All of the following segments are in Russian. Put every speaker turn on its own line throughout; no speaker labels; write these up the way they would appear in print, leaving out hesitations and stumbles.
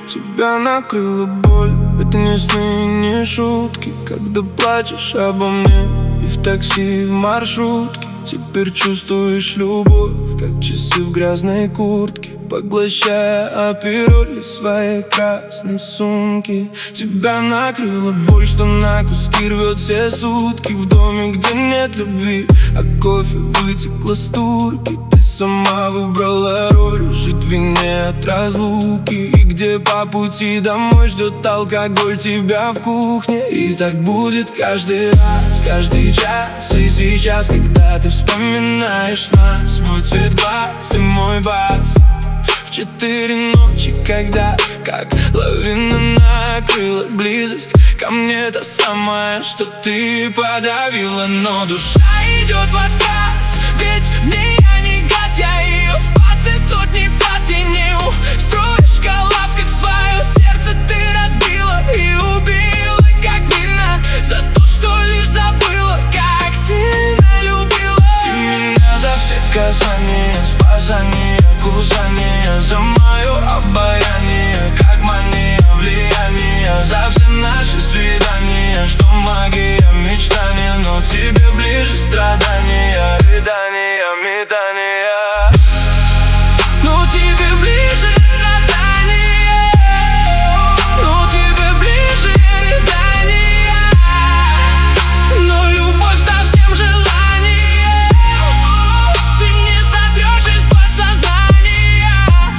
Тебя накрыла боль, это не сны, не шутки. Когда плачешь обо мне и в такси, в маршрутке, теперь чувствуешь любовь, как часы в грязной куртке, поглощая апероли своей красной сумки. Тебя накрыла боль, что на куски рвет все сутки. В доме, где нет любви, а кофе вытекло с турки. Ты сама выбрала роль жить в вине от разлуки, и где по пути домой ждет алкоголь тебя в кухне. И так будет каждый раз, каждый час. И сейчас, когда ты вспоминаешь нас, мой цвет глаз и мой бас. В 4 ночи, когда как лавина накрыла близость ко мне, та самая, что ты подавила. Но душа идет в отказ, ведь в ней я не газ. Я ее спас из сотни фраз, и не устроишь коллапс, как свое сердце ты разбила и убила, как вина, за то, что лишь забыла, как сильно любила. Ты меня за все касания, спасания, кусания, за мое обаяние, как мания, влияние, за все наши свидания, что магия мечтания. Но тебе ближе страдания, рыдания, метания. Но тебе ближе страдания, но тебе ближе рыдания. Но любовь совсем желание, ты не сотрешь из подсознания.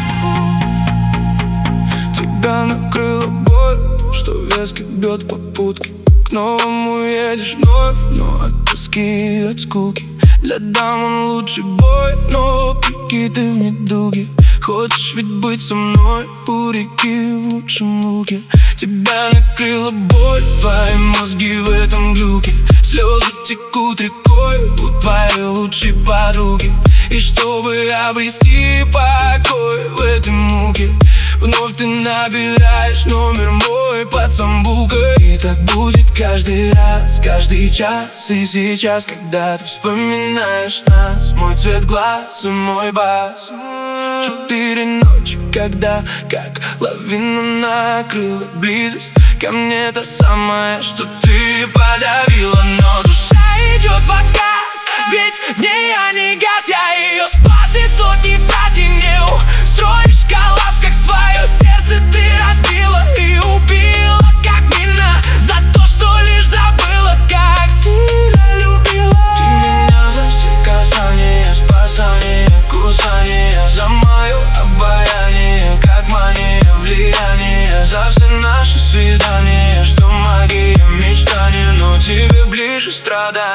Тебя накрыла боль, что вески бьет попутки. К новому едешь вновь, но от тоски и от скуки. Для дам он лучший бой, но прикид ты в недуге. Хочешь ведь быть со мной у реки в лучшем луке. Тебя накрыла боль, твои мозги в этом глюке. Слезы текут рекой у твоей лучшей подруги. И чтобы обрести покой в этой муке, вновь ты набираешь номер мой под самбукой. И так будет каждый раз, каждый час. И сейчас, когда ты вспоминаешь нас, мой цвет глаз и мой бас. 4 ночи, когда как лавина накрыла близость ко мне, та самая, что ты подавила. Но душа идет в отказ, ведь в ней я не газ. Я ее спас из сотни фраз, и не устроишь коллапс, как свое сердце ты разбила и убила, как вина, за то, что лишь забыла, как сильно любила. Ты меня за все касания, спасания, кусания, за мое обаяние, как мания, влияние, за все наши свидания, что магия мечтания. Но тебе ближе страдания.